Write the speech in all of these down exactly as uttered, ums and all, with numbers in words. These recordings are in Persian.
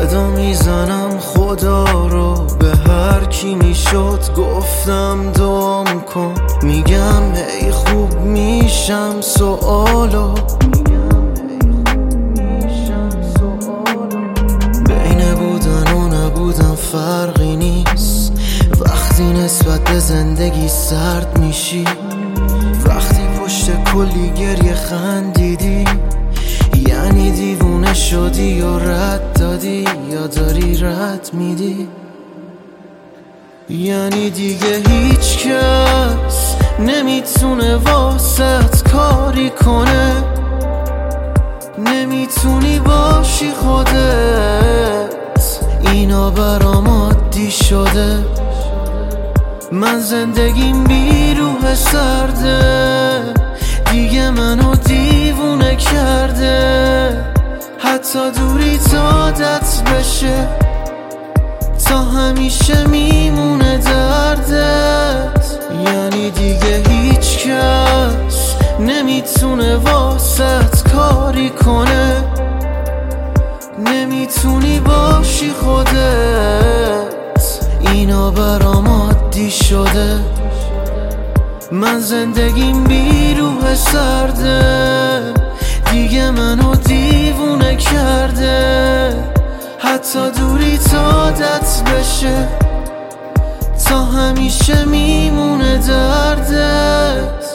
صدا میزنم خدا رو، به هر کی میشد گفتم دعام کن. میگم ای خوب میشم سوالو، بین بودن و نبودن فرقی نیست. وقتی نسبت به زندگی سرد میشی، وقتی پشت کلی گریه خندیدی، یعنی دیوونه شدی یا رد دادی یا داری رد میدی. یعنی دیگه هیچ کس نمیتونه واسط کاری کنه، نمیتونی باشی خودت. اینا برام عادی شده، من زندگیم بی روح سرده، دیگه منو دیوونه کرده. حتی دوری تا عادت بشه، تا همیشه میمونه دردت. یعنی دیگه هیچ کس نمیتونه واسط کاری کنه، نمیتونی باشی خودت. اینا برام عادی شده، من زندگیم بی روح سرده، دیگه منو دیوونه کرده. حتی دوری تا عادت بشه، تا همیشه میمونه دردت.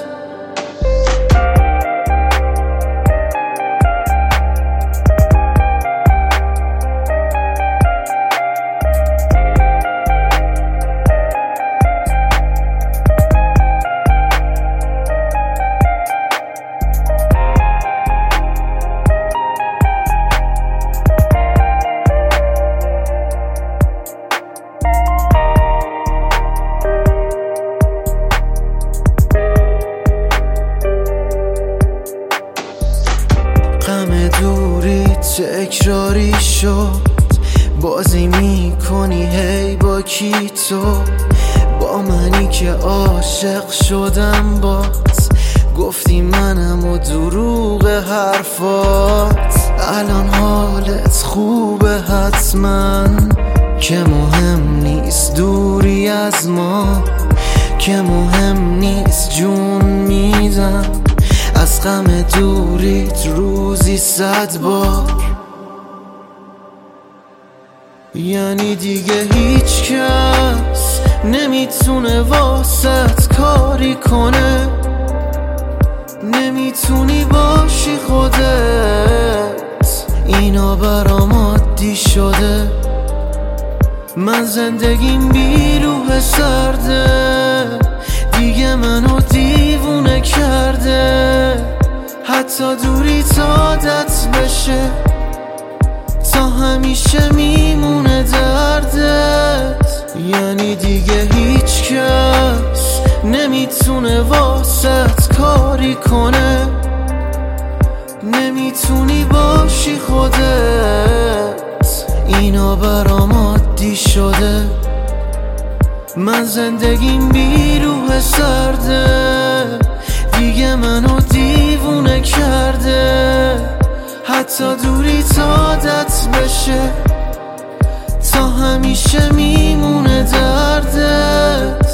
غم دوری تکراری شد، بازی میکنی هی با کی تو؟ با منی که عاشق شدم بات، گفتی منم و دروغ حرفات. الان حالت خوبه حتما، که مهم نیست دوری از ما، که مهم نیست جون میدم از غم دوریت روزی صد بار. یعنی دیگه هیچ کس نمیتونه واسط کاری کنه، نمیتونی باشی خودت. اینا برام عادی شده، من زندگیم بی روح سرده، دیگه منو دیوونه کرده. حتی دوری تا عادت بشه، تا همیشه میمونه دردت. یعنی دیگه هیچ کس نمیتونه واسط کاری کنه، نمیتونی باشی خودت. اینا برام عادی شده، من زندگیم بی روح سرده، دیگه منو دیوونه کرده. حتی دوری تا عادت بشه، تا همیشه میمونه دردت.